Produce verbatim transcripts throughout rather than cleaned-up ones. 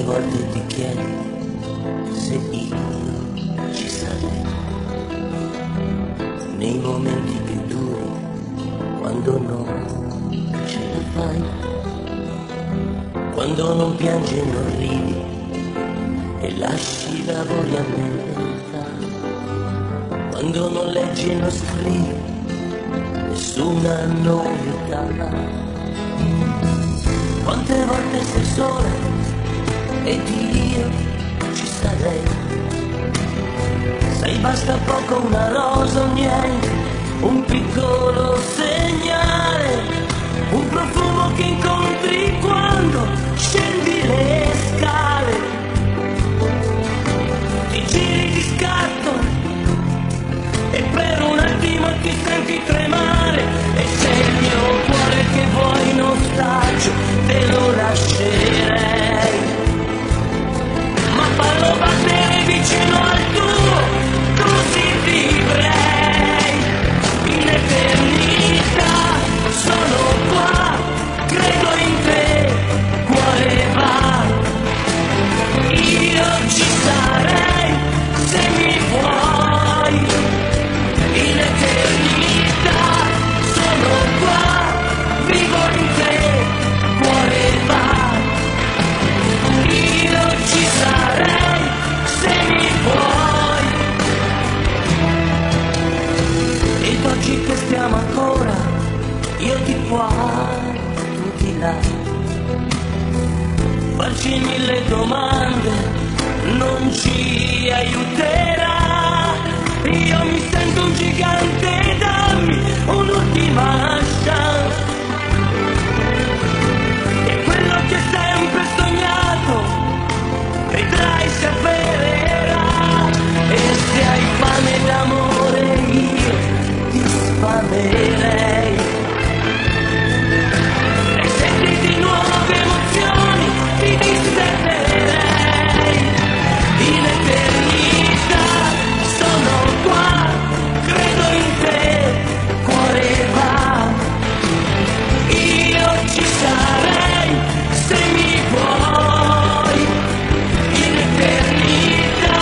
Quante volte ti chiedi se io ci sarei nei momenti più duri, quando non ce la fai, quando non piangi e non ridi e lasci i lavori a metà, quando non leggi e non scrivi nessuna novità. Quante volte sei sola ed io ci sarei, sai basta poco una rosa o niente, un piccolo segnale, un profumo che incontri quando scendi le scale, ti giri di scatto e per un attimo ti senti tremare e se il mio cuore che vuoi in ostaggio te lo lascerei, ma fallo battere vicino al tuo, così vivrei in eternità. Sono qua, credo in te, cuore va, io ci sarei se mi vuoi in eternità. Sono qua, vivo in te, cuore va, io ci sarei se mi vuoi. Ed oggi che stiamo ancora, io ti guardo di là, farci mille domande non ci aiuterà. Io mi sento un gigante, dammi un'ultima chance, e quello che sempre sognato vedrai si avvererà, e se hai fame d'amore io ti sfamerei, e se senti nuove emozioni ti disperderei in eternità. Sono qua, credo in te, cuore va, io ci sarei se mi vuoi in eternità.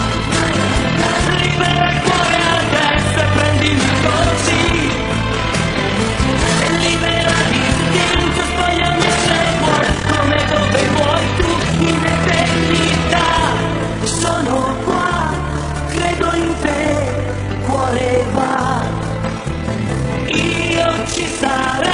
Libera il cuore adesso e prendimi così, e libera l'istinto, spogliami se vuoi, come dove vuoi tu in eternità. Sono qua, credo in te, cuore va, io ci sarei.